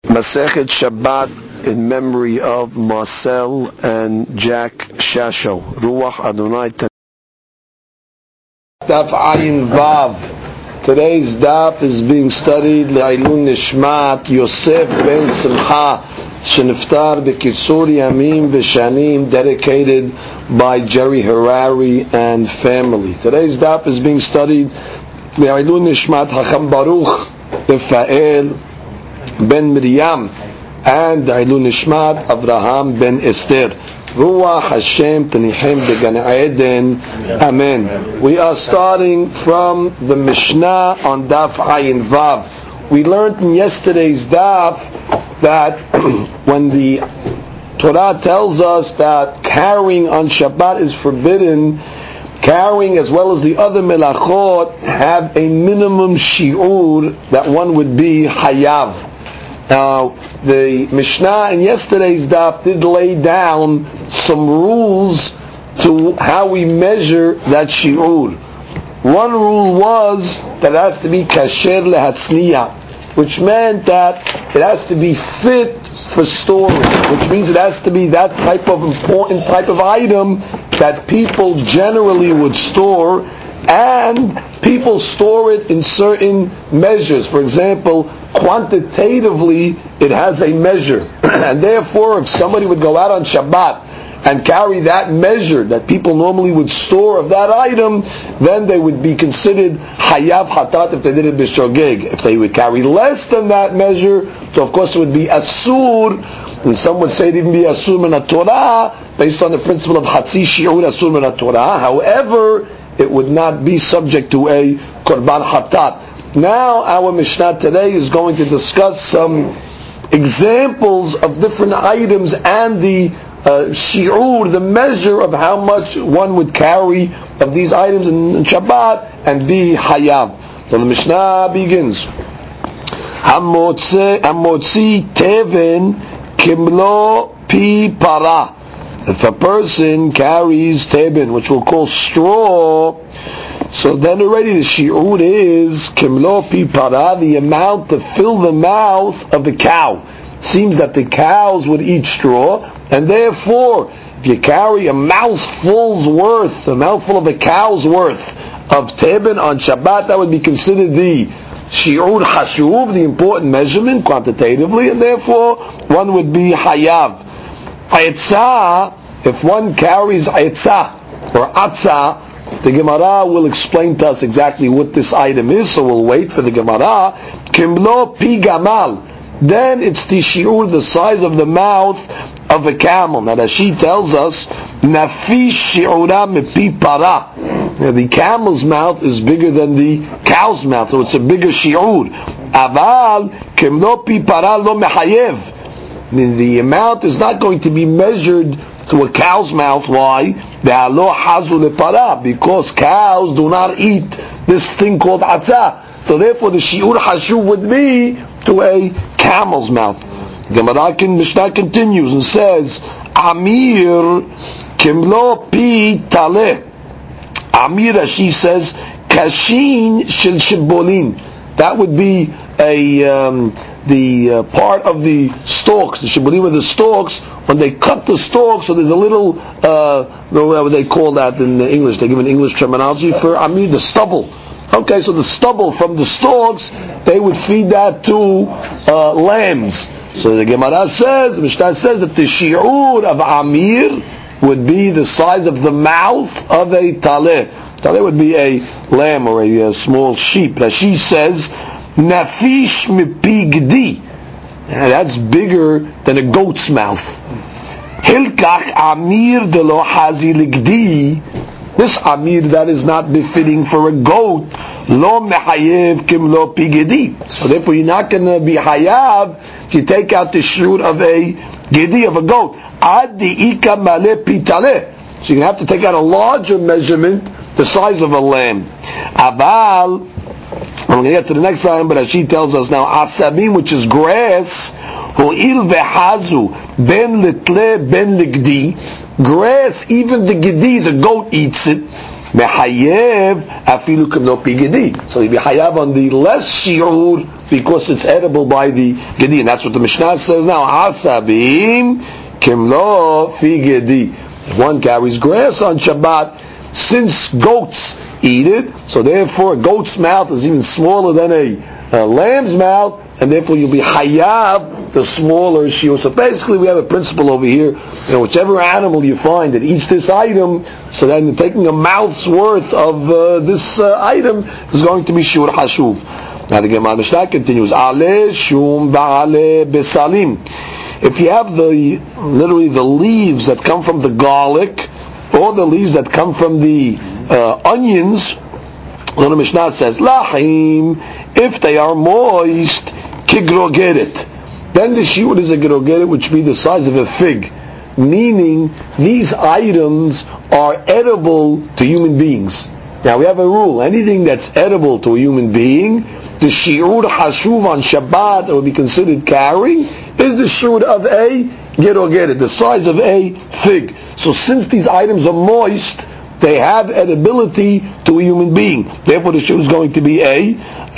Masechet Shabbat in memory of Marcel and Jack Shasho. Ruach Adonai. Daf Ayin Vav. Today's daf is being studied Le'ilun Nishmat Yosef Ben Simcha Sheniftar B'Kitzur Yamim V'Shanim, dedicated by Jerry Harari and family. Today's daf is being studied Le'ilun Nishmat Hacham Baruch Rafael Ben Miriam and Le'ilun Nishmat Avraham Ben Esther. Ruach Hashem Tanihem Began Eden. Amen. We are starting from the Mishnah on Daf Ayin Vav. We learned in yesterday's daf that when the Torah tells us that carrying on Shabbat is forbidden, carrying as well as the other melachot have a minimum shi'ur that one would be hayav. Now, the Mishnah in yesterday's daf did lay down some rules to how we measure that shi'ur. One rule was that it has to be kasher lehatzniya, which meant that it has to be fit for storage, which means it has to be that type of important type of item that people generally would store, and people store it in certain measures. For example, quantitatively it has a measure, and therefore if somebody would go out on Shabbat and carry that measure that people normally would store of that item, then they would be considered hayav hatat if they did it b'shogeg. If they would carry less than that measure, so of course it would be asur, and some would say it even be asur min Torah, based on the principle of hatzi shi'ur asur min Torah. However, it would not be subject to a korban hatat. Now our Mishnah today is going to discuss some examples of different items and the shi'ur, the measure of how much one would carry of these items in Shabbat and be hayav. So the Mishnah begins. Hamotzi teven kimlo pi para. If a person carries teben, which we'll call straw, so then already the shi'ur is kimlo pi para, the amount to fill the mouth of a cow. It seems that the cows would eat straw, and therefore, if you carry a mouthful of a cow's worth of teben on Shabbat, that would be considered the shi'ur hashuv, the important measurement quantitatively, and therefore one would be hayav. Aitzah, if one carries aitzah or atzah, the Gemara will explain to us exactly what this item is, so we'll wait for the Gemara. Kimlo pi gamal, then it's the shi'ur, the size of the mouth of a camel. Now Rashi tells us, nafish shi'ura mepi para. The camel's mouth is bigger than the cow's mouth, so it's a bigger shi'ur. Aval kimlo pi para lo mehayev. I mean, the amount is not going to be measured to a cow's mouth. Why? Because cows do not eat this thing called atzah. So therefore the shi'ur hashuv would be to a camel's mouth. Gemara Mishnah continues and says, Amir kimlo pi taleh. Amir, she says, kashin shel shibolin. That would be the part of the stalks, the shibolim of the stalks. When they cut the stalks, so there's a little, what they call that in English, they give an English terminology for amir, the stubble. Okay, so the stubble from the stalks, they would feed that to lambs. So the Gemara says, the Mishnah says that the shi'ur of amir would be the size of the mouth of a taleh. Taleh would be a lamb or a small sheep. Rashi says, nafish mipi gdi. That's bigger than a goat's mouth. Hilkach amir de lo hazi ligdi. This amir that is not befitting for a goat, lo mehayev kim lo pigedi. So therefore you're not going to be hayav if you take out the shi'ur of a gedi, of a goat. Ad ika male pitale. So you're going to have to take out a larger measurement, the size of a lamb. Aval, I'm going to get to the next item, but as she tells us now, asabim, which is grass, ho'il vehazu, ben litle, ben ligdi, grass, even the gedi, the goat eats it, Mehayev afilu kemno pi gedi. So you be hayav on the less shi'ur because it's edible by the gedi. And that's what the Mishnah says now. Asabim kemno fi gedi. One carries grass on Shabbat. Since goats eat it, so therefore a goat's mouth is even smaller than a lamb's mouth, and therefore you'll be hayav the smaller shiur. So basically we have a principle over here, whichever animal you find that eats this item, so then taking a mouth's worth of this item is going to be shiur hashuv. Now the Gemara Mishnah continues, Ale shum ba'ale besalim. If you have literally the leaves that come from the garlic, or the leaves that come from the onions, the Mishnah says, Lahim, if they are moist, kigrogeret. Then the shiur is a grogeret, which be the size of a fig. Meaning, these items are edible to human beings. Now we have a rule, anything that's edible to a human being, the shiur hashuv on Shabbat that would be considered carrying, is the shiur of a gerogeret, the size of a fig. So since these items are moist, they have edibility to a human being. Therefore the shiur is going to be a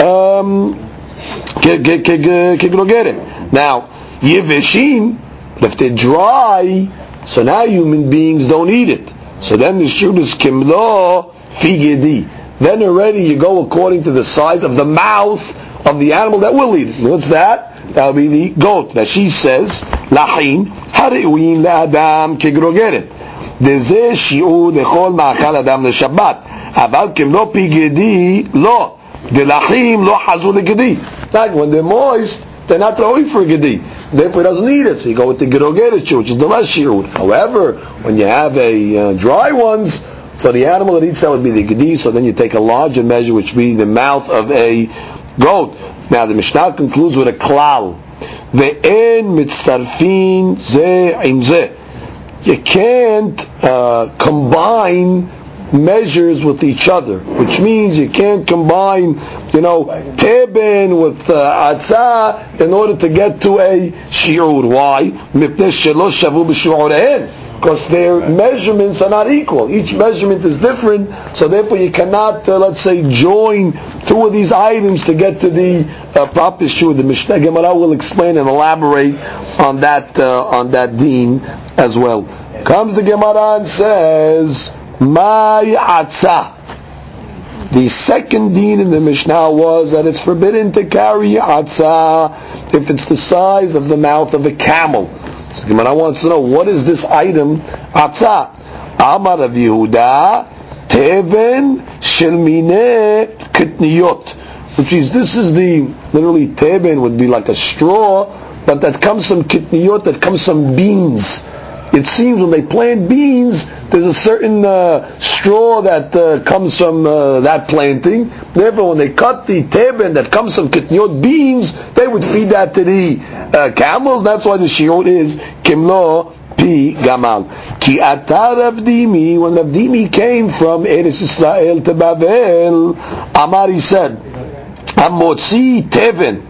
gerogeret. Now, yeveshim, if they're dry, so now human beings don't eat it. So then the shiur is kimlo fi gedi. Then already you go according to the size of the mouth of the animal that will eat it. What's that? That'll be the goat. Now she says, Lahin, hari'uin la'adam kegrogeret. Deze shi'u lechol ma'achal adam l'shabbat. Aval kimlo pi gedi, lo. De lahim lo hazu legedi. Like when they're moist, they're not throwing for gedi. Therefore he doesn't eat it. So you go with the gerogeret shi'u, which is the less shi'u. However, when you have a dry ones, so the animal that eats that would be the gedi, so then you take a larger measure, which would be the mouth of a goat. Now the Mishnah concludes with a klal. Ve'en mitztarfin ze im ze. You can't combine measures with each other, which means you can't combine, teben with atzah in order to get to a shiur. Why? Mipnei shelo shavu b'shu'orein. Because their measurements are not equal. Each measurement is different, so therefore you cannot, let's say, join two of these items to get to the proper shiur. The Mishnah Gemara will explain and elaborate on that deen as well. Comes the Gemara and says, "My atzah." The second deen in the Mishnah was that it's forbidden to carry atzah if it's the size of the mouth of a camel. So the Gemara wants to know, what is this item, atzah? Amar Rav Yehuda, teven shel mineh kitniyot. Which is, this is literally teben would be like a straw, but that comes from kitniyot, that comes from beans. It seems when they plant beans, there's a certain straw that comes from that planting. Therefore, when they cut the teben that comes from kitniyot beans, they would feed that to the camels. That's why the shiur is kimlo pi gamal. Ki atar Rav Dimi, when Rav Dimi came from Eretz Yisrael to Bavel, Amar, he said, Amotzi teben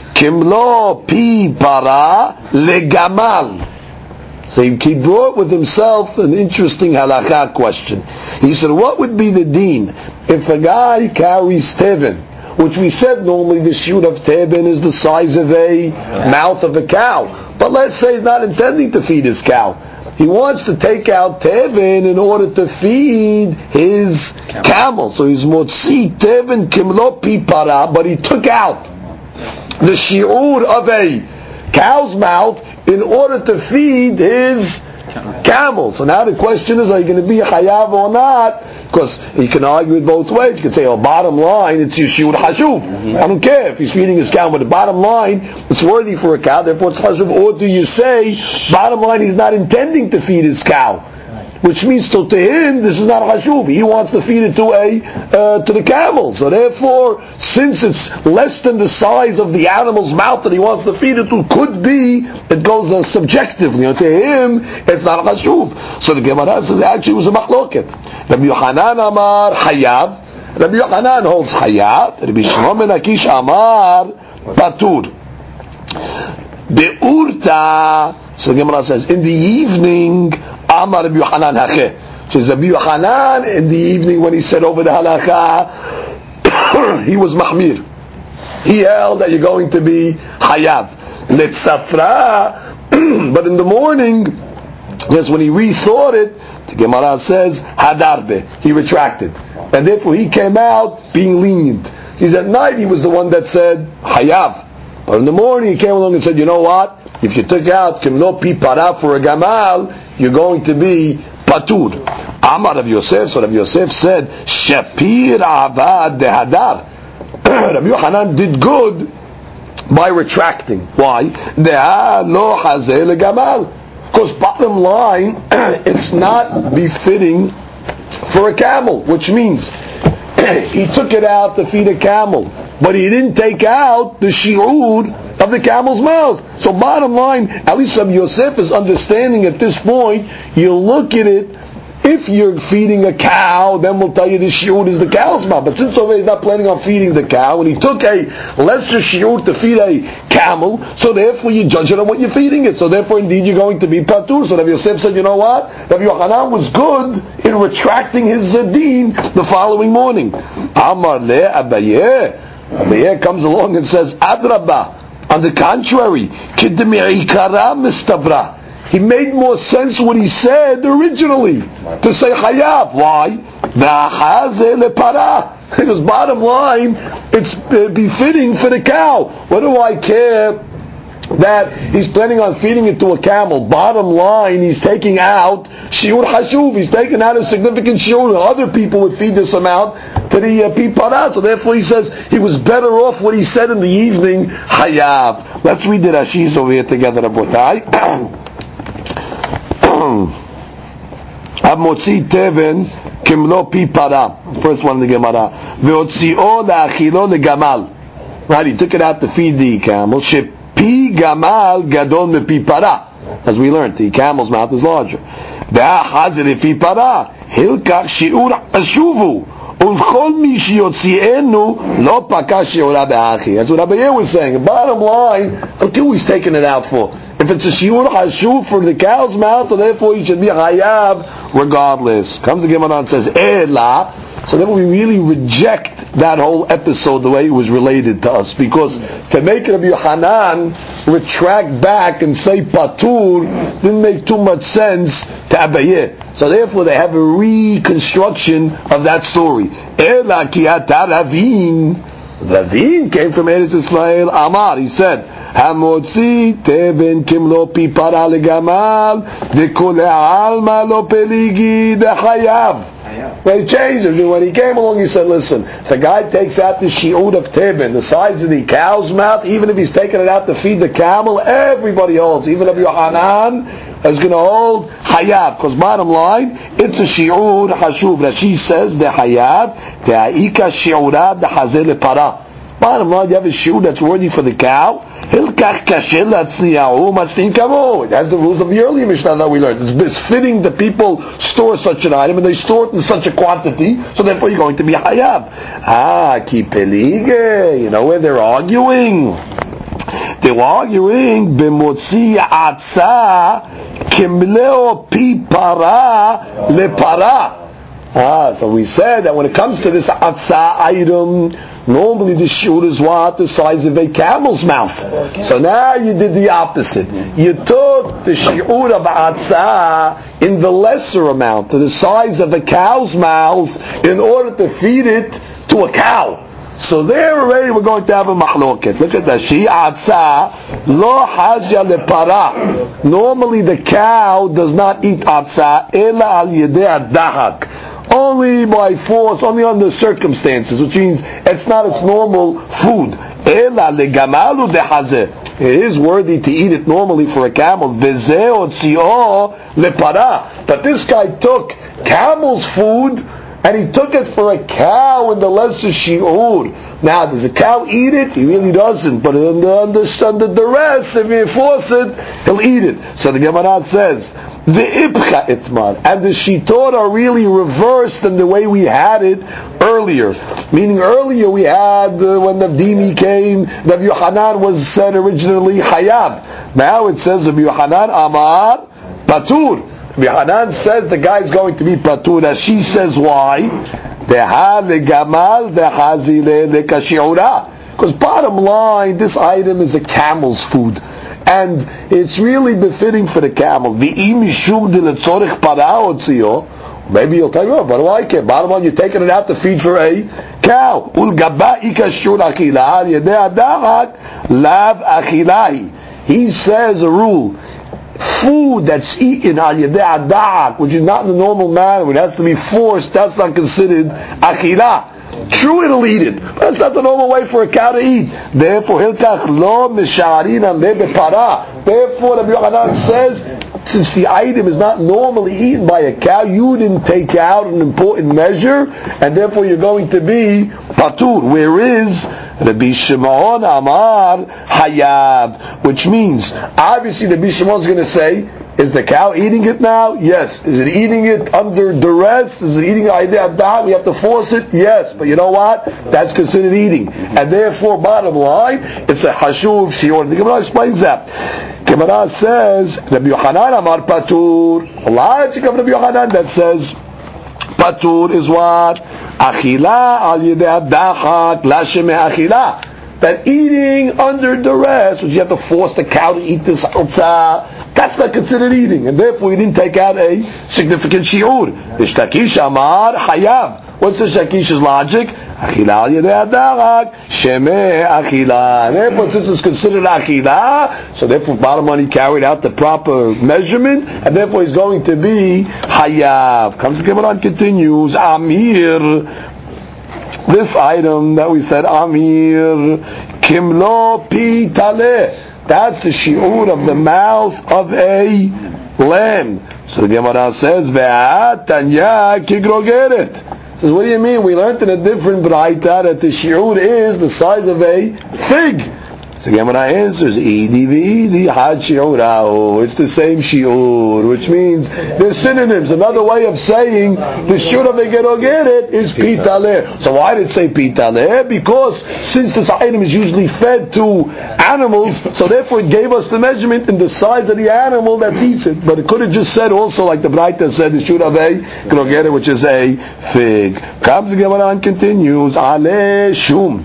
kimlo pi para legamal. So he brought with himself an interesting halakha question. He said, what would be the deen if a guy carries teben, which we said normally the shiur of teben is the size of a mouth of a cow, but let's say he's not intending to feed his cow. He wants to take out teben in order to feed his camel. So he's motzi teben kimlo pi para, but he took out the shiur of a cow's mouth in order to feed his camel. So now the question is, are you going to be hayav or not? Because you can argue it both ways. You can say, bottom line, it's shiur hashuv. I don't care if he's feeding his cow, but the bottom line, it's worthy for a cow, therefore it's hashuv. Or do you say, bottom line, he's not intending to feed his cow? Which means to him, this is not hashuv. He wants to feed it to the camel. So therefore, since it's less than the size of the animal's mouth that he wants to feed it to, could be, it goes subjectively. To him, it's not hashuv. So the Gemara says, actually it was a machloket. Rabbi Yochanan Amar Hayav. Rabbi Yochanan holds Hayav. Rabbi Shimon ben Akish Amar Patur. Be'urta. So the Gemara says, in the evening, Amar Rabbi Yochanan Hacheh. So Rabbi Yochanan, in the evening when he said over the halakha, he was mahmir. He held that you're going to be hayav. Letzafra, but in the morning, yes, when he rethought it, the Gemara says, hadarbe, he retracted. And therefore he came out being lenient. He's at night, he was the one that said, hayav. But in the morning he came along and said, you know what? If you took out kimlo pi para for a gamal, you're going to be patur. Amar Rav Yosef, so Rav Yosef said, Shapir avad dehadar. Rabbi Yochanan did good by retracting. Why? Deha lo hazeh legamal. Because bottom line, it's not befitting for a camel, which means he took it out to feed a camel, but he didn't take out the shi'ud of the camel's mouth. So bottom line, at least Rabbi Yosef is understanding at this point, you look at it, if you're feeding a cow, then we'll tell you the shi'ud is the cow's mouth. But since over he's not planning on feeding the cow, and he took a lesser shi'ud to feed a camel, so therefore you judge it on what you're feeding it. So therefore indeed you're going to be patur. So Rabbi Yosef said, you know what? Rabbi Yochanan was good in retracting his deen the following morning. Amar le Abaye. Abaye comes along and says, Adrabah. On the contrary, kidmi'ikara mistabra. He made more sense what he said originally to say hayav. Why? Because bottom line, it's befitting for the cow. What do I care that he's planning on feeding it to a camel? Bottom line, he's taking out shiur hashuv. He's taking out a significant shiur. Other people would feed this amount to the pipara. So therefore he says he was better off what he said in the evening, hayav. Let's read the Rashis over here together, Rabotai. Amotzi teven kimlo pi para. First one in the Gemara. Veotzio laachilo legamal. Right, he took it out to feed the camel. Shepi gamal gadol me pi para. As we learned, the camel's mouth is larger. Da'achazir pi para. Hilkach shiur ashuvu. Ulchol mi shiotzienu lo paka shiura be'achi. That's what Abaye was saying. Bottom line, look who he's taking it out for. If it's a shiur hashuv for the cow's mouth, so therefore he should be hayav regardless. Comes the Gemara and says, Ela. So then we really reject that whole episode the way it was related to us. Because to make Rabbi Yochanan retract back and say patur didn't make too much sense to Abaye. So therefore they have a reconstruction of that story. Ela ki ata Ravin. Ravin came from Eretz Israel. Amar, he said, Hamotzi teven kimlo pi para legamal dekole alma lo peligi dechayav. They changed it. When he came along, he said, listen, if the guy takes out the shi'ud of tevin, the size of the cow's mouth, even if he's taking it out to feed the camel, everybody holds. Even Rabbi Yochanan is going to hold hayav. Because bottom line, it's a shi'ud hashuv. Rashi says, the hayav, the ha'ika shi'urad, the hazeh lepara. Bottom line, you have a shi'ud that's worthy for the cow. It has the rules of the earlier Mishnah that we learned. It's fitting that people store such an item and they store it in such a quantity, so therefore you're going to be hayav. Ki pelige. You know where they're arguing? They were arguing b'motzi atza kimleo pi para lepara. So we said that when it comes to this atza item, normally the shiur is what? The size of a camel's mouth. So now you did the opposite. You took the shiur of atzah in the lesser amount, to the size of a cow's mouth, in order to feed it to a cow. So there already we're going to have a mahloket. Look at that. Shi atzah lo hazya lepara. Normally the cow does not eat atzah ela al yedei dahak. Only by force, only under circumstances, which means it's not its normal food. It is worthy to eat it normally for a camel. But this guy took camel's food and he took it for a cow in the lesser shi'ur. Now, does a cow eat it? He really doesn't. But under duress, if you force it, he'll eat it. So the Gemara says, the ibcha itmar, and the shitot are really reversed than the way we had it earlier. Meaning earlier we had when Navdimi came, Rabbi Yochanan was said originally hayab. Now it says Rabbi Yochanan amar patur. Hanan says the guy is going to be patur. She says why? Because bottom line, this item is a camel's food, and it's really befitting for the camel. Maybe you'll tell me, oh, what do I care? Bottom line, you're taking it out to feed for a cow. He says a rule. Food that's eaten which is not in the normal manner, it has to be forced, that's not considered achilah. True, it'll eat it, but that's not the normal way for a cow to eat. Therefore, Hilkach lo misharin and para. Therefore, Rabbi Yochanan says, since the item is not normally eaten by a cow, you didn't take out an important measure, and therefore you're going to be patur. Whereas Rabbi Shimon Amar Hayav, which means obviously Rabbi Shimon is going to say, is the cow eating it now? Yes. Is it eating it under duress? Is it eating it? We have to force it? Yes. But you know what? That's considered eating. And therefore, bottom line, it's a hashuv shiur. The Gemara explains that. Gemara says, Rabbi Yochanan Amar Patur. A logic of Rabbi Yochanan that says, Patur is what? Achila al yedei adachak la shemeh achila. That eating under duress, which you have to force the cow to eat this altzah, that's not considered eating, and therefore you didn't take out a significant shiur. Ishtakish amar hayav. What's the Shakish's logic? Achila al yedei adachak shemeh achila. Therefore, since it's considered achila, so therefore bottom line he carried out the proper measurement, and therefore he's going to be hayav. Comes the Gemara and continues, Amir. This item that we said, Amir, Kimlo Pi Taleh. That's the shi'ur of the mouth of a lamb. So the Gemara says, Ve'atanya Kigrogeret. Says, what do you mean? We learned in a different braita that the shi'ur is the size of a fig. So the Gemara answers, Idi v'idi had shi'urao. It's the same shi'ur, which means there's synonyms. Another way of saying the shi'ur of a gerogeret is pitaleh. So why did it say pitaleh? Because since this item is usually fed to animals, so therefore it gave us the measurement in the size of the animal that eats it. But it could have just said also, like the Braita said, the shi'ur of a gerogeret, which is a fig. Comes the Gemara and continues, Ale shum.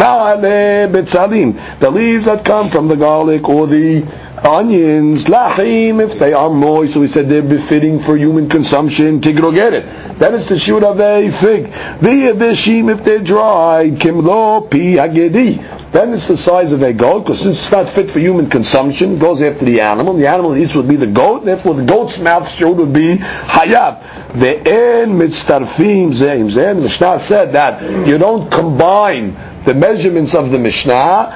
The leaves that come from the garlic or the onions, lahim, if they are moist, so we said they're befitting for human consumption, kigrogeret. That is the shiur of a fig. V'yeveshim, if they're dried, kimlo pi hagedi. Then it's the size of a goat, because since it's not fit for human consumption, it goes after the animal. The animal it eats would be the goat, therefore the goat's mouth shiur would be hayab. Ve'en mitztarfim zeim zeim. The Mishnah said that you don't combine the measurements of the Mishnah,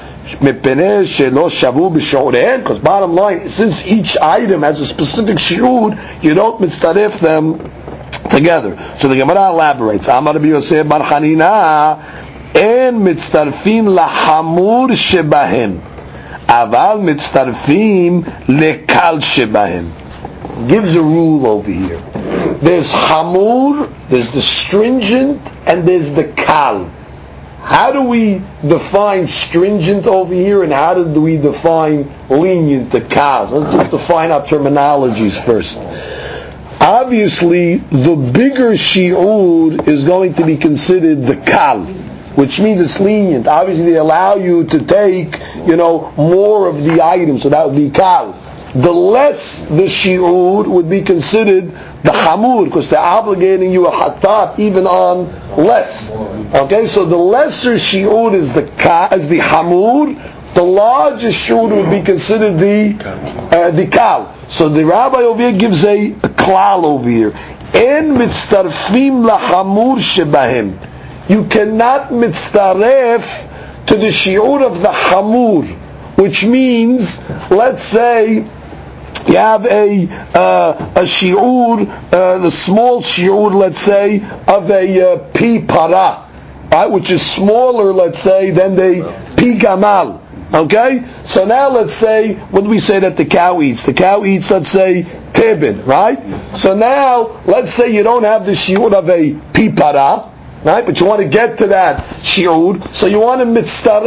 because bottom line, since each item has a specific shiur, you don't mitzaref them together. So the Gemara elaborates. Amar Rabbi Yosef bar Chanina, en mitzarfim lahamur shebahem, aval mitzarfim lekal shebahem. Gives a rule over here. There's hamur, there's the stringent, and there's the kal. How do we define stringent over here, and how do we define lenient, the kal? Let's just define our terminologies first. Obviously, the bigger shi'ur is going to be considered the kal, which means it's lenient. Obviously, they allow you to take, more of the item, so that would be kal. The less the shi'ur would be considered the hamur, because they're obligating you a hatat even on less. Okay, so the lesser shi'ur is the hamur. The largest shi'ur would be considered the kal. So the rabbi over here gives a klal over here. En mitztarfim lahamur shebahem. You cannot mitztaref to the shi'ur of the hamur, which means, let's say, you have a shi'ur, the small shi'ur, let's say, of a pi para, right, which is smaller, let's say, than the pi gamal. Okay? So now let's say, what do we say that the cow eats? The cow eats, let's say, tebed, right? So now, let's say you don't have the shi'ur of a pi para, right? But you want to get to that shi'ur, so you want to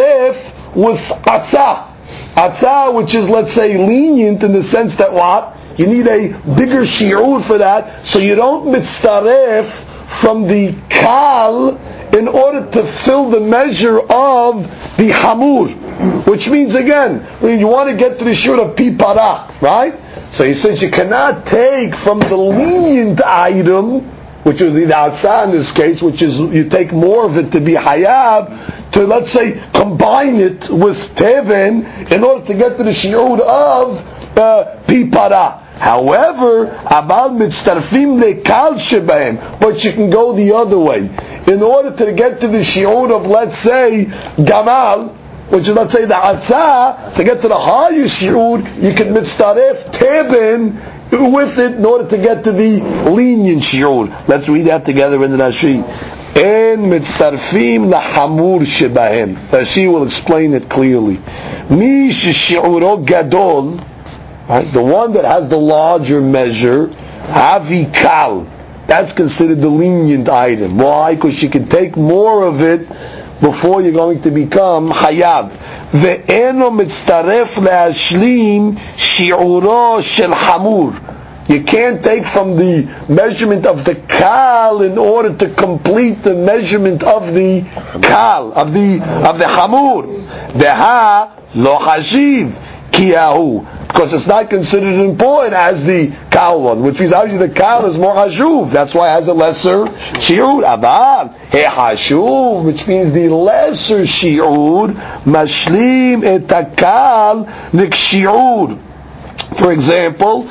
mitzaref with atzah. Atzah, which is, let's say, lenient in the sense that what? You need a bigger shi'ur for that, so you don't mitzaref from the kal in order to fill the measure of the hamur. Which means, again, when you want to get to the shi'ur of pi para, right? So he says you cannot take from the lenient item, which is the atzah in this case, which is you take more of it to be hayab, to, let's say, combine it with teven in order to get to the shi'ur of pi para. However, abal mitztarfim lekal shebahem, but you can go the other way. In order to get to the shi'ur of, let's say, gamal, which is, let's say, the atzah, to get to the higher shi'ur, you can mitztaref teben with it in order to get to the lenient shi'ur. Let's read that together in the Rashi. En mitztarfim lahamur shebahem. Rashi will explain it clearly. Mi shi'uro gadol, right? The one that has the larger measure, havikal. That's considered the lenient item. Why? Because you can take more of it before you're going to become hayav. Ve'eno mitztaref le'ashlim shi'uro shel hamur. You can't take from the measurement of the kal in order to complete the measurement of the kal, of the hamur. Deha lo hashiv kiyahu. Because it's not considered important as the kal one, which means obviously the kal is more hashuv. That's why it has a lesser shi'ur. Abal he hashuv, which means the lesser shi'ur mashlim et hakal nikshi'ur. For example,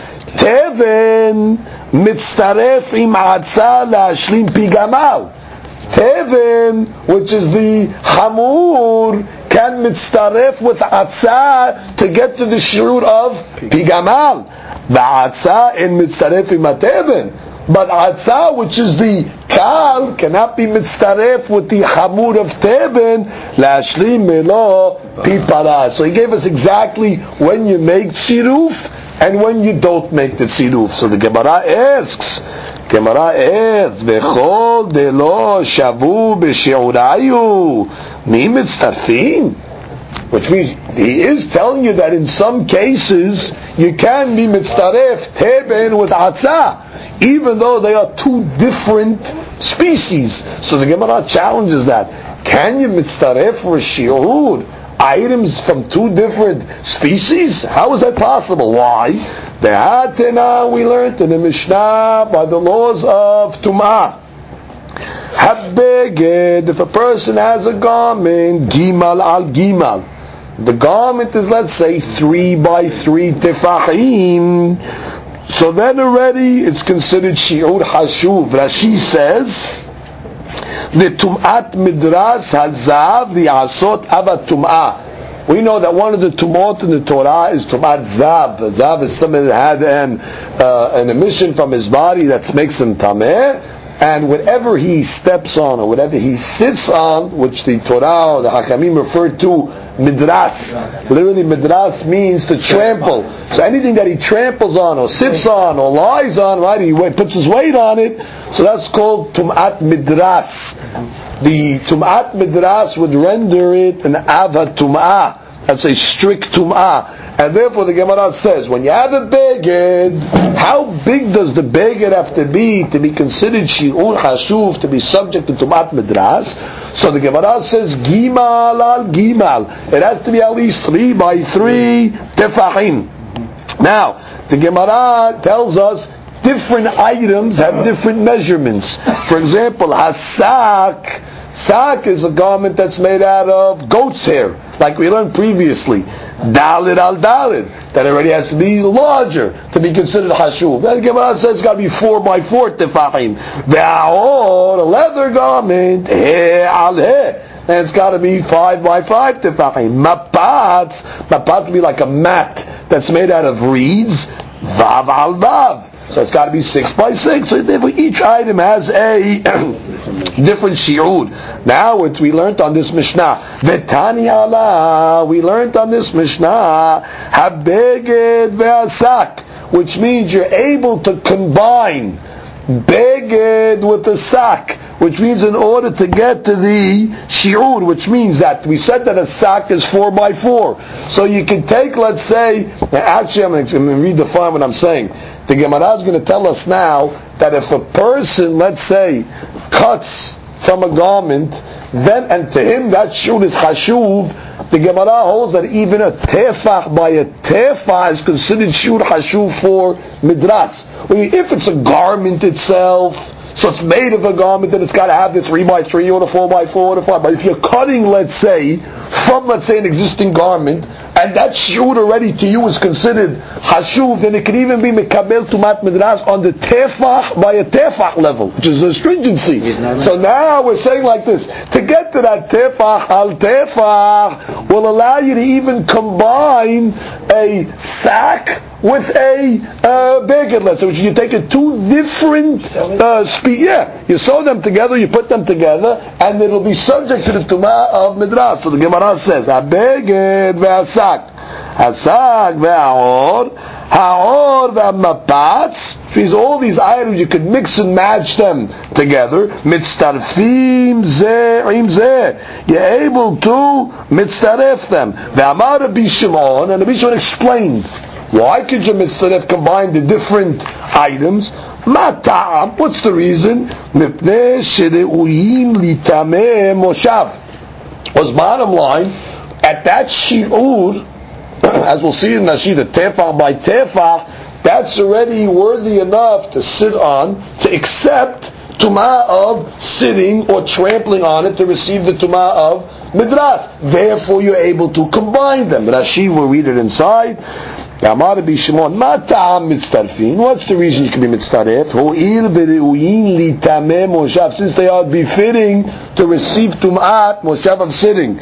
teven mitztaref im atzah la'ashlim pigamal. Teven, which is the hamur, can mitztaref with atzah to get to the shi'ur of pigamal. The atzah in mitztaref im teven. But atzah, which is the kal, cannot be mitztaref with the hamur of teven, la'ashlim melo pi para. So he gave us exactly when you make tziruf and when you don't make the tziruf. So the Gemara asks, v'chol delo shavu b'she'urayu mi mitztarfin? Which means he is telling you that in some cases you can be mitztaref teben with atzah, even though they are two different species. So the Gemara challenges that. Can you mitztaref for shi'ur items from two different species? How is that possible? Why? The Hatena we learned in the Mishnah by the laws of Tum'ah. Habbeged, if a person has a garment, Gimal al Gimal, the garment is, let's say, 3 by 3 tefachim, so then already it's considered shi'ur hashuv. Rashi says, the tum'at midras hazav li'asot avat tum'ah. We know that one of the tumot in the Torah is tum'at zav. Zav is somebody that had an emission from his body that makes him tameh, and whatever he steps on or whatever he sits on, which the Torah or the Hakamim refer to midras. Literally, midras means to trample. So anything that he tramples on or sits on or lies on, right? He puts his weight on it. So that's called tum'at midras. The tum'at midras would render it an ava tum'ah. That's a strict tum'ah. And therefore the Gemara says, when you have a beged, how big does the beged have to be considered shi'ur hashuv, to be subject to tum'at midras? So the Gemara says, gimal al gimal. It has to be at least 3 by 3 tefachim. Now, the Gemara tells us different items have different measurements. For example, hasak. Sak is a garment that's made out of goat's hair, like we learned previously. Dalid al dalid, that already has to be larger to be considered hashuv. Then the Gemara says it's got to be 4 by 4 tefachim. Ve'aor, a leather garment, he al he, and it's got to be 5 by 5 tefachim. Mapat would be like a mat that's made out of reeds. Vav al vav. So it's got to be 6 by 6. So therefore each item has a different shi'ur. Now what we learned on this Mishnah, Vetani Allah, we learned on this Mishnah, Habeged ve'asak, which means you're able to combine beged with a sak, which means in order to get to the shi'ur, which means that we said that a sack is 4x4. So you can take, let's say, actually I'm going to redefine what I'm saying. The Gemara is going to tell us now that if a person, let's say, cuts from a garment, then, and to him that shi'ur is hashuv, the Gemara holds that even a tefach by a tefach is considered shi'ur hashuv for midras. If it's a garment itself, so it's made of a garment, then it's got to have the 3x3 or the 4x4 or the 5. But if you're cutting, let's say, from, let's say, an existing garment, and that shi'ur already to you is considered hashuv, then it can even be mekabel tumat midras on the tefach by a tefach level, which is a stringency. So now we're saying like this: to get to that tefach al tefach will allow you to even combine a sack with a beged, let's say, which you take two different you sew them together, you put them together, and it'll be subject to the tumah of midras. So the Gemara says, "Habeged ve'asak, hasak ve'aor, haor ve'mapatz." Means all these items you could mix and match them together. Mitztarfim zeh im zeh. You're able to mitztaref them. Ve'amar Rabbi Shimon, and Rabbi Shimon explained. Why could you mitzvah combine the different items? Mata'am. What's the reason? Mipnei shere'uyim litameh moshav. Was bottom line, at that shi'ur, as we'll see in Nashi, the tefach by tefach, that's already worthy enough to sit on, to accept tumah of sitting or trampling on it to receive the tumah of midras. Therefore you're able to combine them. Rashi will read it inside. What's the reason you can be mitzaref? Since they are befitting to receive tum'at moshav of sitting.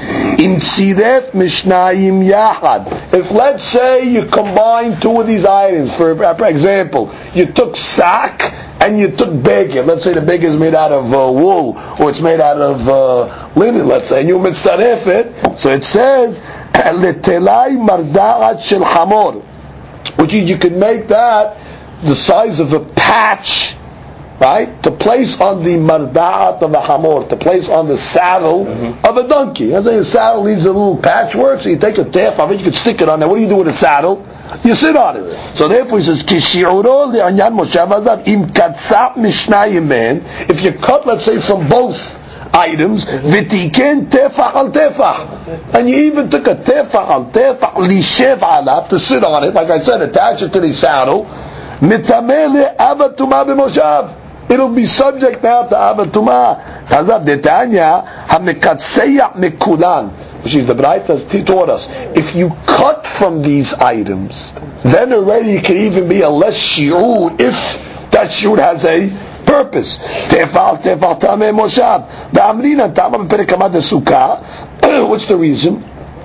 If let's say you combine two of these items, for example, you took sack and you took beged. Let's say the beged is made out of wool, or it's made out of linen, let's say, and you mitzaref it. So it says, letelai marda'at shel hamor, which you could make that the size of a patch, right? To place on the marda'at of a hamor, to place on the saddle of a donkey. I say the saddle leaves a little patchwork, so you take a tef of it, you can stick it on there. What do you do with a saddle? You sit on it. So therefore he says, Kishi'uro li'anyan moshav azav im katzap mishnayim men. If you cut, let's say, from both items, v'tiken tefach al tefach, and you even took a tefach al tefach lishev alav, to sit on it, like I said, attach it to the saddle, mitameh le'avad tumah b'moshav, it'll be subject now to avad tumah. Hazav detanya hamekatseya mekulan, which is the Braitas taught us. If you cut from these items, then already it can even be a less shi'ur if that shi'ur has a purpose. Tefal tameh moshav. V'amrina tama b'perek hamad sukkah. What's the reason?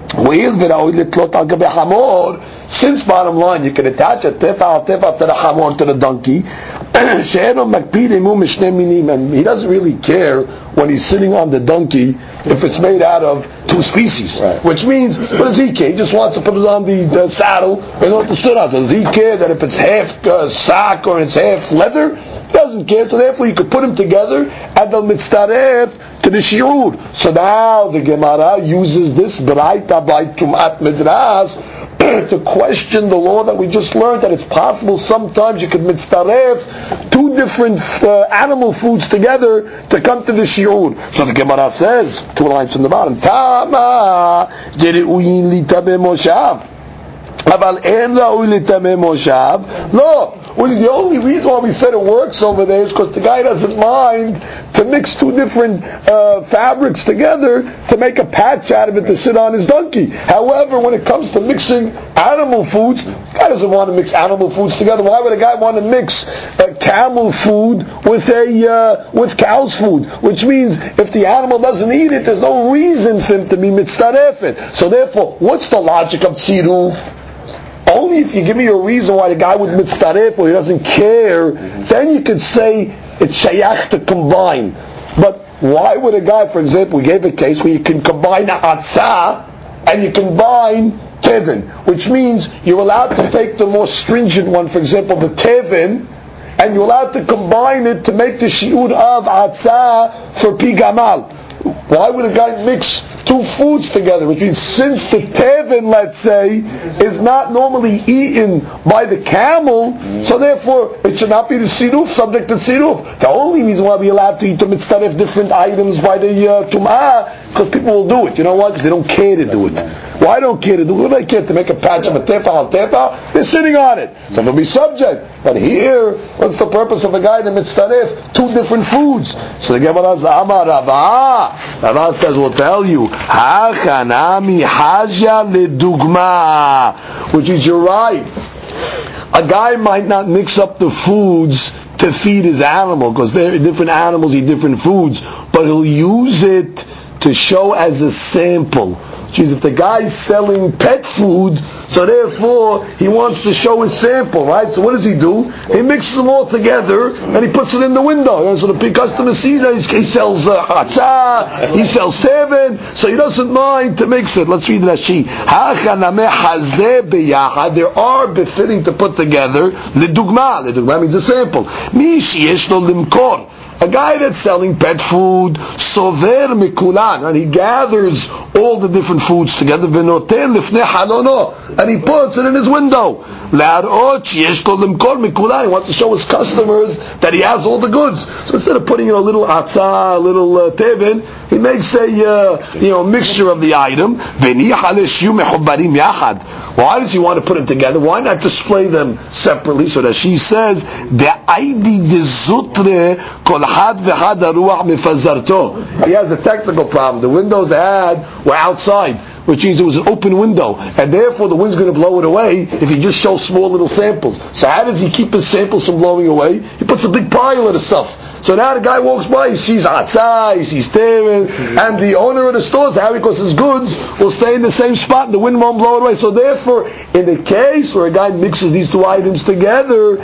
Since bottom line you can attach a tefal to the hamor, to the donkey, and he doesn't really care when he's sitting on the donkey if it's made out of two species. Right. Which means, what does he care? He just wants to put it on the saddle and want to sit on it. Does he care that if it's half sack or it's half leather? He doesn't care. So therefore you could put them together and they'll mitzaref to the shi'ur. So now the Gemara uses this Braita by Tumat Midras to question the law that we just learned, that it's possible sometimes you could mitzaref two different animal foods together to come to the shi'ur. So the Gemara says, two lines from the bottom, Tama Jeri'uyin li tameh moshav aval en ra'ui li tameh moshav. No, the only reason why we said it works over there is because the guy doesn't mind to mix two different fabrics together to make a patch out of it to sit on his donkey. However, when it comes to mixing animal foods, the guy doesn't want to mix animal foods together. Why would a guy want to mix camel food with cow's food? Which means if the animal doesn't eat it, there's no reason for him to be mitzarefet. So therefore, what's the logic of tziruf? Only if you give me a reason why the guy would mitzaref or he doesn't care, then you could say it's shayach to combine. But why would a guy, for example, we gave a case where you can combine atzah and you combine tevin, which means you're allowed to take the more stringent one, for example, the tevin, and you're allowed to combine it to make the shiur of atzah for pigamal. Why would a guy mix two foods together? Which means since the tevin, let's say, is not normally eaten by the camel, so therefore it should not be the siruf, subject to siruf. The only reason why we're allowed to eat the mitzvah different items by the tum'ah, because people will do it. You know why? Because they don't care to do it. Why don't care to do it? What do they care to make a patch of a tefah al tefah? They're sitting on it. So they'll be subject. But here, what's the purpose of a guy in the mitzvah? Two different foods. So the Gemara Zama Rava says, we'll tell you, Hachanami Haja Ledugma, which is, you're right. A guy might not mix up the foods to feed his animal, because different animals eat different foods, but he'll use it to show as a sample. Which means if the guy's selling pet food, so therefore he wants to show his sample, right? So what does he do? He mixes them all together and he puts it in the window. So the customer sees it, he sells hatzah, he sells tevin, so he doesn't mind to mix it. Let's read Rashi. There are befitting to put together lidugma. Lidugma means a sample. A guy that's selling pet food, sover mikulan, and he gathers all the different foods together, v'noten lifnei halono, and he puts it in his window. Le'arot sheyesh lo limkor mikulan, he wants to show his customers that he has all the goods. So instead of putting in a little atzah, a little tevin, he makes a mixture of the item. Why does he want to put them together? Why not display them separately? So that she says, he has a technical problem. The windows they had were outside, which means it was an open window, and therefore the wind's going to blow it away if he just shows small little samples. So how does he keep his samples from blowing away? He puts a big pile of the stuff. So now the guy walks by, he sees atzah, he sees tevin, and the owner of the store is happy because his goods will stay in the same spot and the wind won't blow it away. So therefore, in the case where a guy mixes these two items together,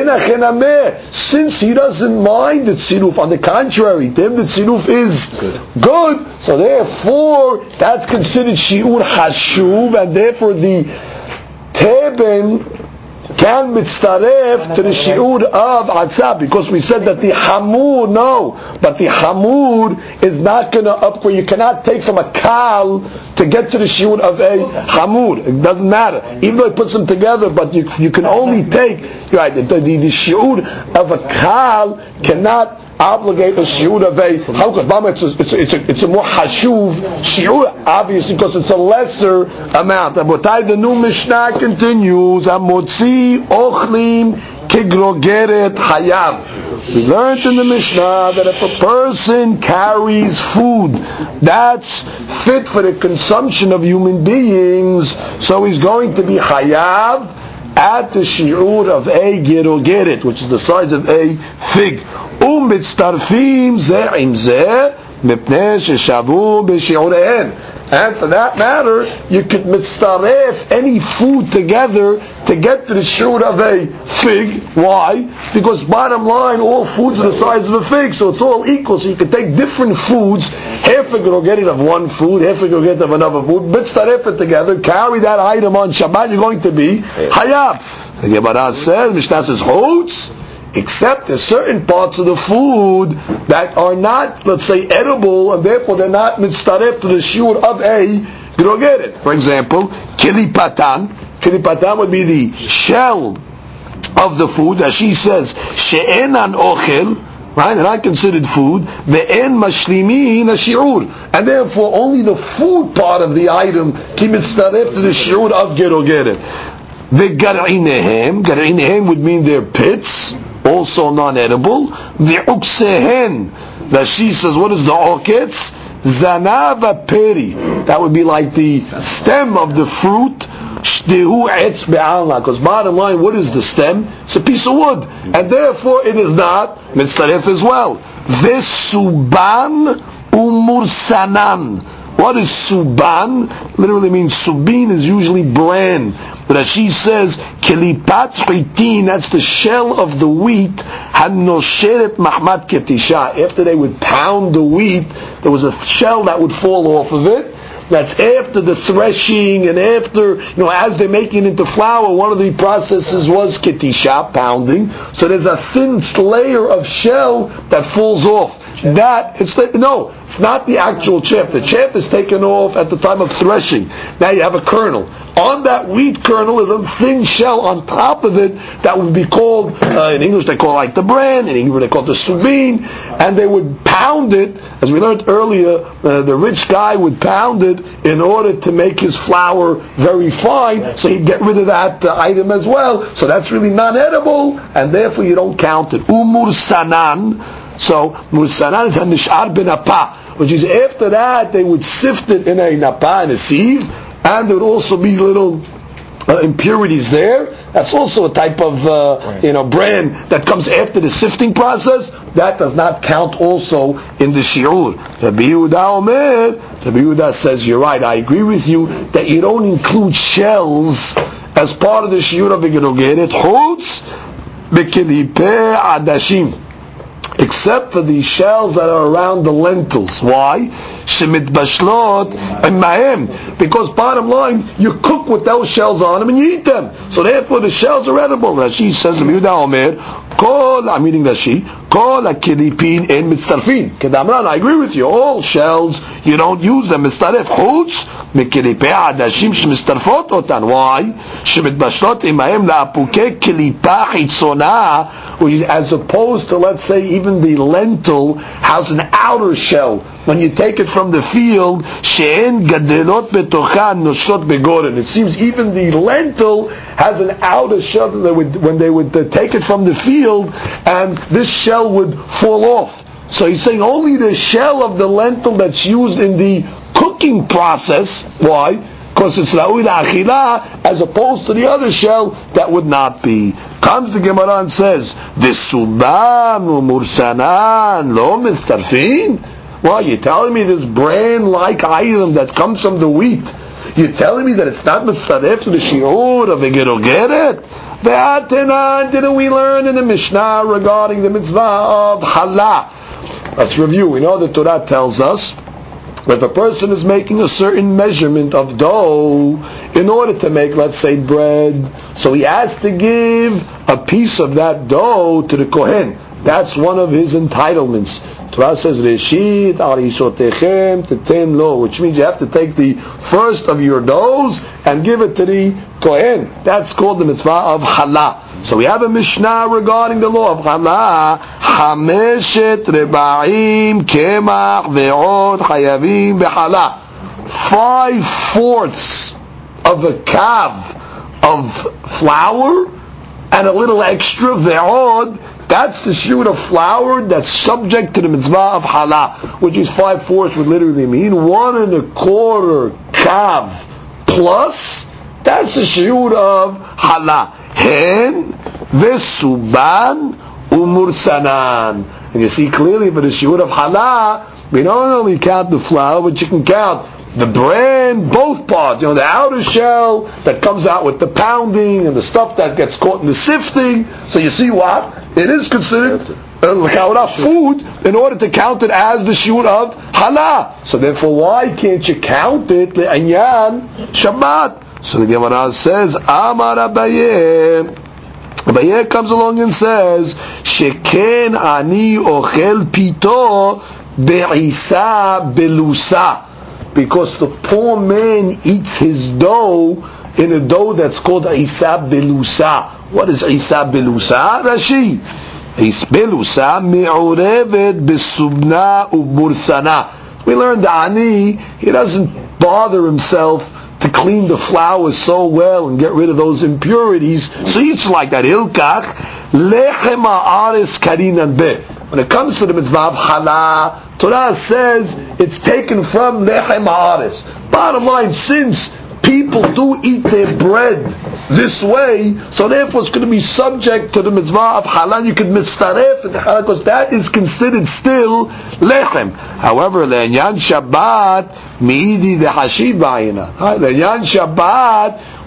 since he doesn't mind the tziruf, on the contrary, to him the tziruf is good, so therefore that's considered shiur hashuv, and therefore the tevin can mitzaref to the shiur of atzah, because we said that the hamur, but the hamur is not going to upgrade. You cannot take from a kal to get to the shiur of a hamur. It doesn't matter, even though it puts them together. But you can only take, right, the shiur of a kal cannot obligate a shiur of a it's a more hashuv shiur, obviously, because it's a lesser amount. The new Mishnah continues. Amotzi ochlim kigrogeret hayav. We learned in the Mishnah that if a person carries food that's fit for the consumption of human beings, so he's going to be hayav at the shiur of a girogeret, which is the size of a fig. ומצטרפים זה עם זה מפני ששבו בשיעוריהן. And for that matter, you could mitzaref any food together to get to the shiur of a fig. Why? Because bottom line, all foods are the size of a fig, so it's all equal. So you can take different foods, half a grogeret of one food, half a grogeret of another food, mitzaref it together, carry that item on Shabbat, you're going to be hayab. The Gemara says, Mishnah says, holds, except there's certain parts of the food that are not, let's say, edible, and therefore they're not mitzaref to the shiur of a grogeret. For example, kilipatan. Kilipatan would be the shell of the food, as she says, she'enan ochel, right? They're not considered food. Ve'en mashlimin shiur, and therefore only the food part of the item ki mitzaref to the shiur of grogeret. The gar'inehem would mean their pits, also non-edible. The uksehen, that she says, what is the oketz? Zanava peri, that would be like the stem of the fruit. Shdehu etz be'alna, because bottom line, what is the stem? It's a piece of wood, and therefore it is not mitzaref as well. Vesuban umursanan. What is suban? Literally means subin is usually bran. But as she says, kelipat chitin, that's the shell of the wheat, hanosheret mahmat ketisha. After they would pound the wheat, there was a shell that would fall off of it. that's after the threshing and after, as they're making it into flour, one of the processes was ketisha, pounding. So there's a thin layer of shell that falls off. It's not the actual chaff. The chaff is taken off at the time of threshing. Now you have a kernel. On that wheat kernel is a thin shell on top of it that would be called, in English they call it like the bran, in English they call it the subin, and they would pound it, as we learned earlier, the rich guy would pound it in order to make his flour very fine, so he'd get rid of that item as well. So that's really non-edible, and therefore you don't count it. Umursanan, so mursanan is a nish'ar benapa, which is after that they would sift it in a napa, in a sieve, and there would also be little impurities there. That's also a type of bran that comes after the sifting process. That does not count also in the shiur. Rabbi Yehuda says, you're right, I agree with you that you don't include shells as part of the shiur of the gerogeret, chutz bekilipei adashim, except for the shells that are around the lentils. Why? Shemit bashlot and mahem. Because bottom line, you cook with those shells on them and you eat them. So therefore the shells are edible. Rashi says, I'm eating Rashi, Kol hakilipin en mitzarfin. Kedamran, I agree with you. All shells, you don't use them. Mitzaref chutz mikilipei adashim shemitzarfot otan. Why? Shemit bashlot imahem la'apukei kilipa chitzona, as opposed to, let's say, even the lentil has an outer shell. When you take it from the field, she'en gadelot betocha noshlot begoren. It seems even the lentil has an outer shell that when they would take it from the field, and this shell would fall off. So he's saying only the shell of the lentil that's used in the cooking process. Why? Because it's ra'ui la'achila, as opposed to the other shell that would not be. Comes the Gemara and says, "V'suban u'mursanan lo mitzarfin." Well, you're telling me this bran-like item that comes from the wheat, you're telling me that it's not mitzaref to the shiur of a gerogeret? Ve'atenan, didn't we learn in the Mishnah regarding the mitzvah of challah? Let's review. We know the Torah tells us if a person is making a certain measurement of dough in order to make, let's say, bread, so he has to give a piece of that dough to the Kohen. That's one of his entitlements. Torah says, Reshit arishotechem teten lo, which means you have to take the first of your doughs and give it to the Kohen. That's called the mitzvah of challah. So we have a Mishnah regarding the law of challah. Hameshet reba'im kemach ve'od chayavim be'challah. 5/4 of a kav of flour and a little extra ve'od. That's the shiur of flour that's subject to the mitzvah of challah, which is 5/4 would literally mean 1 1/4 kav plus. That's the shiur of challah. Hen v'suban umursanan. And you see clearly for the shiur of challah, we don't only count the flour, but you can count the bran, both parts. The outer shell that comes out with the pounding and the stuff that gets caught in the sifting. So you see what? It is considered food in order to count it as the shiur of challah. So therefore, why can't you count it le'anyan Shabbat? So the Gemara says, Amar Abaye. Abaye comes along and says, Sheken ani ochel pito be'isa belusa. Because the poor man eats his dough in a dough that's called isa belusa. What is isa belusa? Rashi. Isa belusa me'orevet besubna ubursana. We learned the ani, he doesn't bother himself to clean the flour so well and get rid of those impurities. So each like that. Hilkach lechem haaretz karinan beh. When it comes to the mitzvah of challah, Torah says it's taken from lechem haaretz. Bottom line, since people do eat their bread this way, so therefore it's going to be subject to the mitzvah of halal. You can mitzaref in the halal because that is considered still lechem. However, le'anyan Shabbat mi'idi dehashib ba'ina. Le'anyan Shabbat,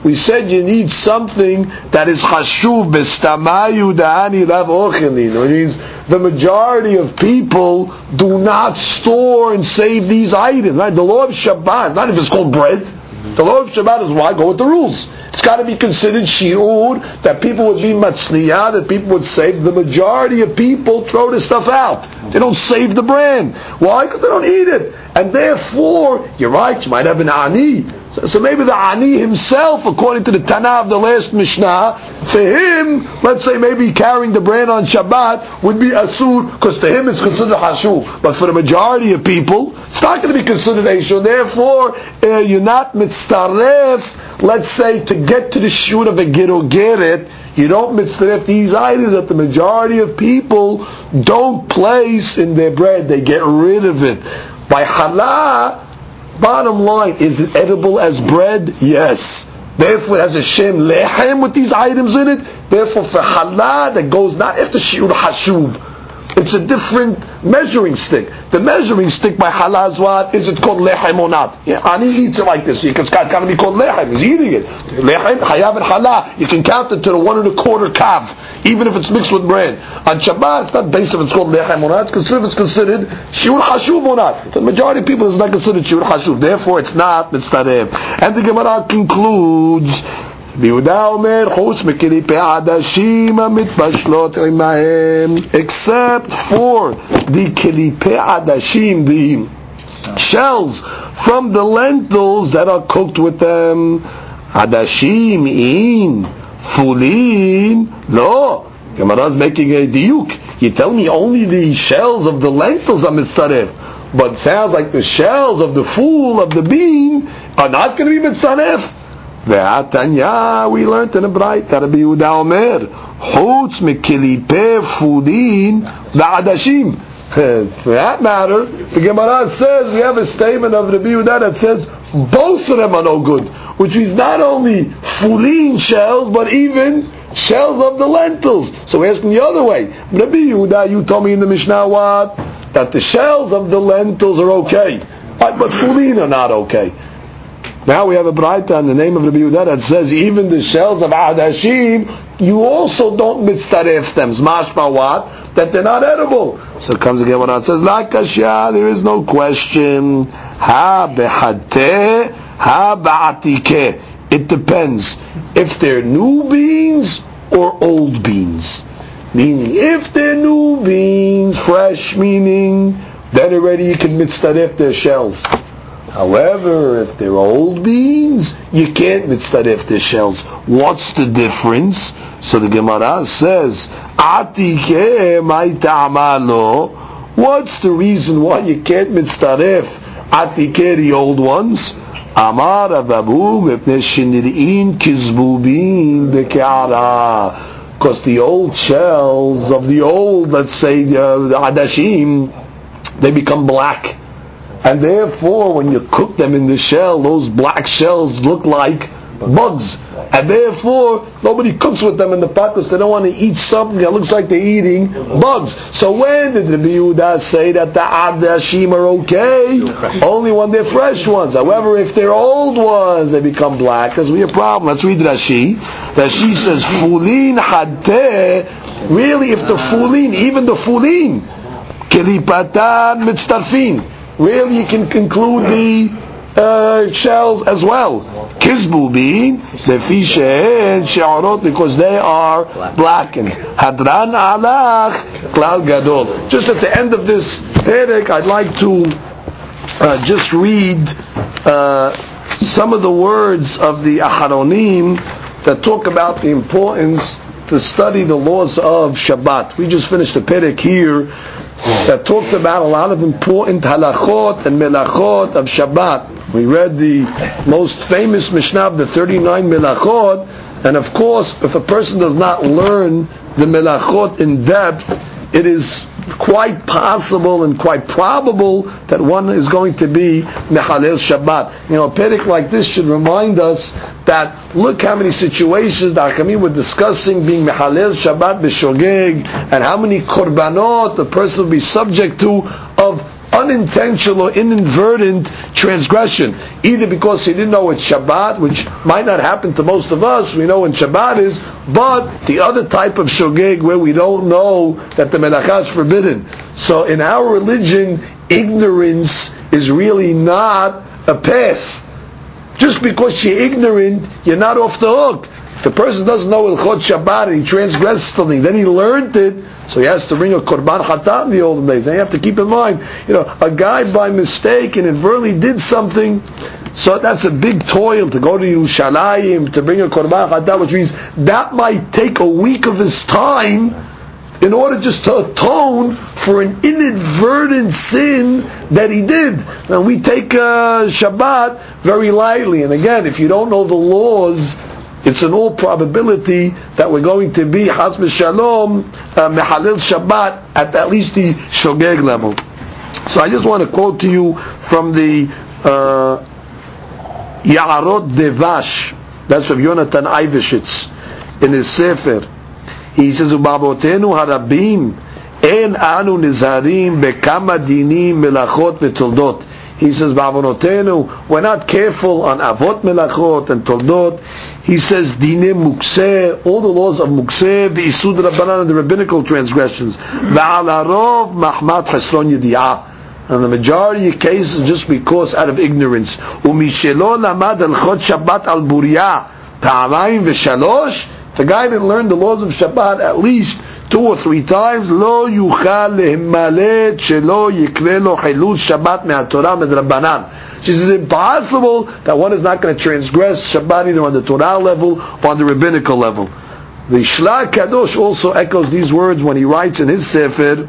We said you need something that is hashuv b'stamayu da'ani lav ochelin. Which means the majority of people do not store and save these items. Right? The law of Shabbat, not if it's called bread. The law of Shabbat is why? Go with the rules. It's got to be considered shi'ur, that people would be matzniya, that people would save. The majority of people throw this stuff out. They don't save the brand. Why? Because they don't eat it. And therefore, you're right, you might have an ani. So maybe the ani himself, according to the Tana of the last Mishnah, for him, let's say maybe carrying the brand on Shabbat would be asur, because to him it's considered hashuv. But for the majority of people, it's not going to be considered asur. Therefore, you're not mitzaref, let's say, to get to the shur of a gerogeret, you don't mitzaref these items that the majority of people don't place in their bread. They get rid of it. By halah, bottom line, is it edible as bread? Yes. Therefore, it has a shem lehem with these items in it. Therefore, for halah, that goes not after shiur hashuv. It's a different measuring stick. The measuring stick by halah is what? Is it called lehem or not? Yeah, Ani eats it like this. It's got to be called lehem. He's eating it. Lehem, hayav and halah. You can count it to the 1 1/4 kav, even if it's mixed with bread. On Shabbat, it's not based if it's called lehem or not. It's considered shiur hashuv or not. The majority of people is not considered shiur hashuv. Therefore, it's not mitzaref. And the Gemara concludes, ביהודה אומר, חוץ מקליפי עדשים המתבשלות עמהם, except for the kilipe adashim, the shells from the lentils that are cooked with them. Adashim in fulin, no. Gemara is making a diuk. You tell me only the shells of the lentils are mitzaref, but it sounds like the shells of the fool, of the bean, are not going to be mitzaref. Ve'atanya, we learned in a bright that Rabbi Yehuda Omer, chutz mekilipe fudin va'adashim. For that matter, the Gemara says, we have a statement of Rabbi Yehuda that says both of them are no good, which means not only fulin shells, but even shells of the lentils. So we're asking the other way. Rabbi Yehuda, you told me in the Mishnah what? That the shells of the lentils are okay, but fulin are not okay. Now we have a braita in the name of Rabbi Yehuda that says even the shells of adashim, you also don't mitzaref them. Mashma what? That they're not edible. So it comes again when it says, La kashya, there is no question. Ha behate, ha ba'atike. It depends if they're new beans or old beans. Meaning, if they're new beans, fresh, meaning, then already you can mitzaref their shells. However, if they're old beans, you can't mitzaref their shells. What's the difference? So the Gemara says, Atike mai ta'amalo. What's the reason why you can't mitzaref Atike, the old ones? Amar avabu mepnei shenir'in kizbubin beke'ara. Because the old shells of the old, let's say the adashim, they become black. And therefore, when you cook them in the shell, those black shells look like bugs. And therefore, nobody cooks with them in the pot because they don't want to eat something that looks like they're eating bugs. So when did Rabbi Yehuda say that the adashim are okay? Only when they're fresh ones. However, if they're old ones, they become black. Because we have a problem. Let's read Rashi. Rashi says, fulin hadeh. Really, if the fulin, even the fulin, kelipatan mitztarfin. Really, you can conclude the shells as well. Kizbubin, lefi she'en she'arot, because they are blackened. Hadran alach, klal gadol. Just at the end of this perek, I'd like to just read some of the words of the Aharonim that talk about the importance to study the laws of Shabbat. We just finished the perek here that talked about a lot of important halachot and melachot of Shabbat. We read the most famous Mishnah of the 39 melachot, and of course, if a person does not learn the melachot in depth, it is quite possible and quite probable that one is going to be mechalel Shabbat. You know, a perek like this should remind us that look how many situations the Hakamim were discussing being mechalel Shabbat b'shogeg, and how many korbanot the person will be subject to of unintentional or inadvertent transgression, either because he didn't know it's Shabbat, which might not happen to most of us, we know when Shabbat is, but the other type of shogeg where we don't know that the melachah is forbidden. So in our religion, ignorance is really not a pass. Just because you're ignorant, you're not off the hook. If the person doesn't know Ilchot Shabbat and he transgressed something, then he learned it, so he has to bring a Korban Chatat in the olden days. And you have to keep in mind, a guy by mistake and inadvertently did something, so that's a big toil to go to Yerushalayim, to bring a Korban Chatat, which means that might take a week of his time in order just to atone for an inadvertent sin that he did. And we take Shabbat very lightly. And again, if you don't know the laws, it's in all probability that we're going to be, Chas v'Shalom, Mehalel Shabbat at least the Shogeg level. So I just want to quote to you from the Ya'arot Devash, that's of Yonatan Iveshitz, in his Sefer. He says, "Ubavotenu harabim en anu nizarim bekama dinim melachot v'toldot." He says, "Ba'avonotenu, we're not careful on avot melachot and toldot." He says, "Dinim mukseh, all the laws of mukseh, v'isud rabbanan, and the rabbinical transgressions, v'alarov mahmat chesron yedi'ah." And the majority of cases just because out of ignorance. "Umishelo lamad alchot Shabbat al buriyah ta'amayim v'shalosh." The guy that learned the laws of Shabbat at least 2 or 3 times, lo yuchal lehmalet shelo yikre lo chilul Shabbat me'atorah medrabanan. She says it's impossible that one is not going to transgress Shabbat either on the Torah level or on the rabbinical level. The Shla Kadosh also echoes these words when he writes in his Sefer,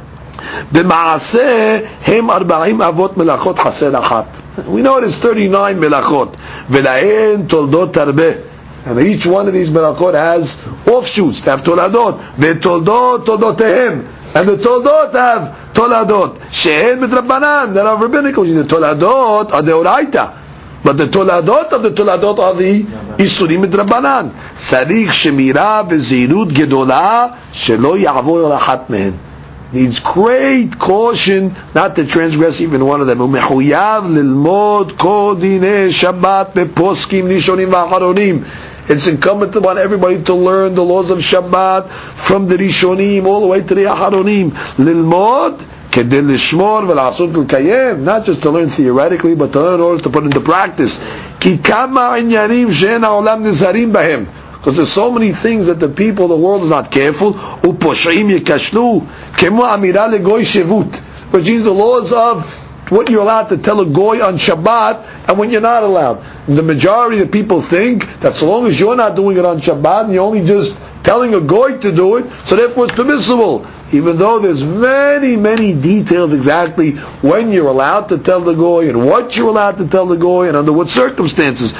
"B'maaseh hem 40 avot melachot chaser achat." We know it is 39 melachot. V'lahen toldot harbeh. And each one of these melachot has offshoots. They have toladot. The toldot, toldotehem. And the toldot have toladot. She'en midrabanan. That are rabbinical. The toladot are the oraita. But the toladot of the toladot are the isurim midrabanan. Sarich shemira v'zirut gedola shelo ya'avor achat mehen. Needs great caution not to transgress even one of them. U'mechuyav lilmod kol dinei Shabbat beposkim nishonim v'acharonim. It's incumbent upon everybody to learn the laws of Shabbat from the Rishonim all the way to the Aharonim. Lilmod kedei lishmor v'la'asut l'kayem. Not just to learn theoretically, but to learn in order to put into practice. Ki kama inyanim she'en ha'olam nizarim bahem. Because there's so many things that the people, the world is not careful. U'poshaim yekashlu kemo amira legoy shevut. Which means the laws of what you're allowed to tell a goy on Shabbat and when you're not allowed. The majority of people think that so long as you're not doing it on Shabbat and you're only just telling a goy to do it, so therefore it's permissible. Even though there's many, many details exactly when you're allowed to tell the goy and what you're allowed to tell the goy and under what circumstances.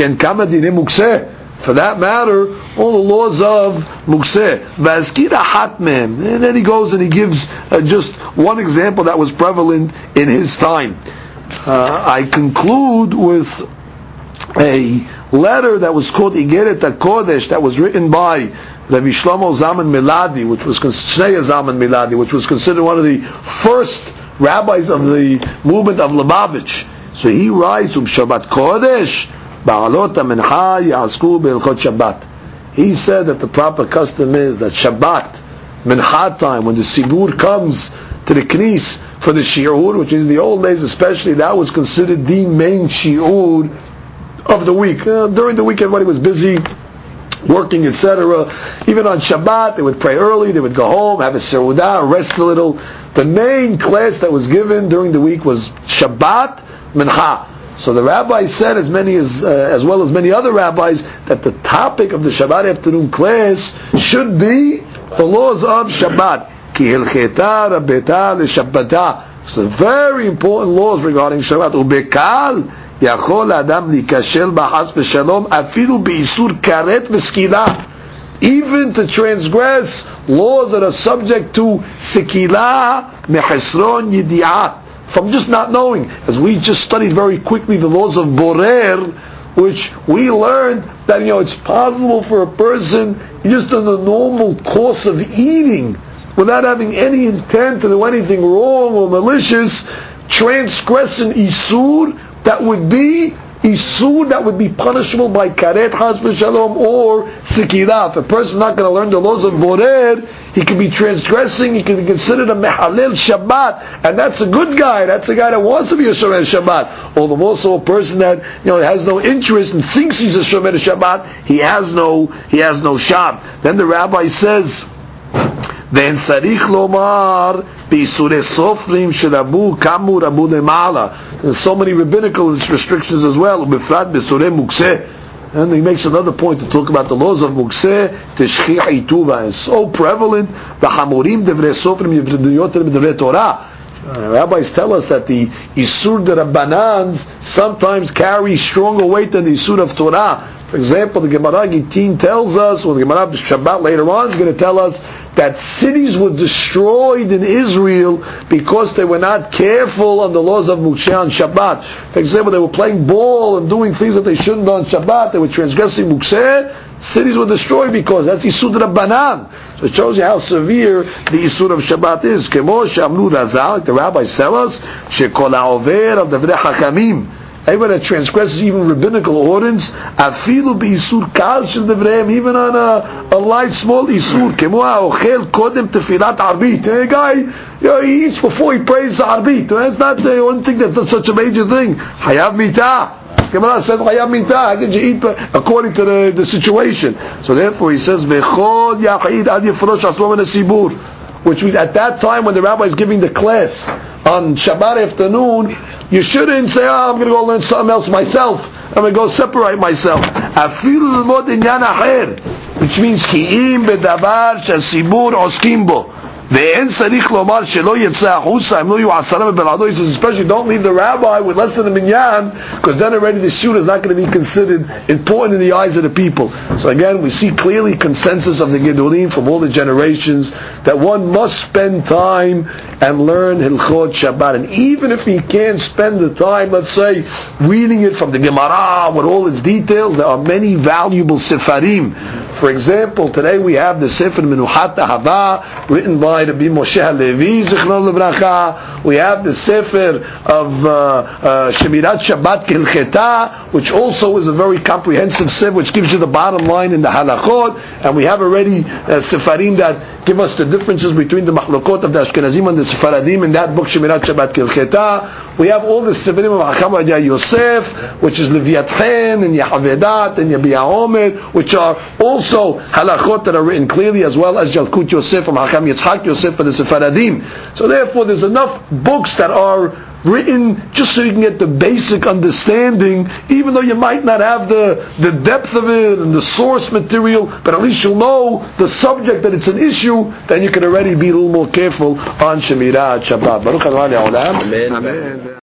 For that matter, all the laws of mukseh, vazkira hatmem. And then he goes and he gives just one example that was prevalent in his time. I conclude with a letter that was called Igeret HaKodesh, that was written by Rabbi Shlomo Zalman Miladi, which was Shnei Zalman Miladi, which was considered one of the first rabbis of the movement of Lubavitch. So he writes, Shabbat Kodesh. He said that the proper custom is that Shabbat, Mincha time, when the Sibur comes to the Knis for the Shi'ur, which is in the old days especially, that was considered the main Shi'ur of the week. During the week everybody was busy, working, etc. Even on Shabbat, they would pray early, they would go home, have a Seudah, rest a little. The main class that was given during the week was Shabbat, Mincha. So the rabbi said, as well as many other rabbis, that the topic of the Shabbat afternoon class should be the laws of Shabbat. Ki hilcheta rabeta leShabbata. So very important laws regarding Shabbat. Ubekal yachol adam likashel b'chas v'shalom afilu b'isur karet v'skila. Even to transgress laws that are subject to sikila mechesron yidi'ah, from just not knowing. As we just studied very quickly the laws of Borer, which we learned that it's possible for a person just in the normal course of eating without having any intent to do anything wrong or malicious, transgress an isur that would be punishable by karet chas v'shalom or sikirah. If a person is not going to learn the laws of borer, he can be transgressing, he can be considered a mehalel Shabbat, and that's a good guy. That's a guy that wants to be a shomer Shabbat. Or the more so a person that has no interest and thinks he's a shomer Shabbat, he has no shab. Then the rabbi says, "Then sarich lomar b'isure sofrim sherabu kamu rabu lemala." There's so many rabbinical restrictions as well. B'frat b'isure mukseh. And he makes another point to talk about the laws of mukseh, teshchich ituva. It's so prevalent. The hamurim devrei sofrim yivridiyotim devrei Torah. Rabbis tell us that the isur de rabbanans sometimes carry stronger weight than the isur of Torah. For example, the Gemara Gittin tells us, or the Gemara Shabbat later on is going to tell us, that cities were destroyed in Israel because they were not careful on the laws of Mukseh on Shabbat. For example, they were playing ball and doing things that they shouldn't do on Shabbat. They were transgressing Mukseh. Cities were destroyed because that's Isur de Rabbanan. So it shows you how severe the Isur of Shabbat is. Kemo she'amru Razal, like the rabbis tell us, she'kol ha'over al devrei hakamim. Anyone that transgresses even rabbinical ordinance, afilu b'isur kal shel devreim, even on a light, small isur, kemo ha'ochel kodem tefilat arbit. A guy, he eats before he prays arbit. That's not the one thing that's such a major thing. Hayav mitah. Gemara says Hayav mitah. How can you eat according to the situation? So therefore he says v'chol yachid ad yefrosh asmo min hasibur. Which means at that time when the rabbi is giving the class on Shabbat afternoon, you shouldn't say, I'm going to go learn something else myself. I'm going to go separate myself. Afilu l'mod inyan acher, which means ki'im bedavar sh'asibur oskim bo. Ve'en sarich lomar shelo yetzeh achusa im lo yu asara be'belado. He says, especially don't leave the rabbi with less than a minyan, because then already the shul is not going to be considered important in the eyes of the people. So again, we see clearly consensus of the Gedolim from all the generations that one must spend time and learn Hilchot Shabbat. And even if he can't spend the time, let's say, reading it from the Gemara with all its details, there are many valuable sefarim. For example, today we have the Sefer Menuhat Ahava, written by Rabbi Moshe HaLevi, Zichron Levracha. We have the Sefer of Shemirat Shabbat Kilcheta, which also is a very comprehensive sefer, which gives you the bottom line in the halachot. And we have already sefarim that give us the differences between the machlokot of the Ashkenazim and the Sephardim in that book, Shemirat Shabbat Kilcheta. We have all the sefarim of Hacham Ovadia Yosef, which is Leviathan and Yehavedat and Yabia Omer, which are also halachot that are written clearly, as well as Jalkut Yosef from Hacham Yitzchak Yosef for the Sephardim. So therefore, there's enough books that are written just so you can get the basic understanding, even though you might not have the depth of it and the source material, but at least you'll know the subject, that it's an issue, then you can already be a little more careful on Shemirat Shabbat. Baruch Adonai Olam. Amen.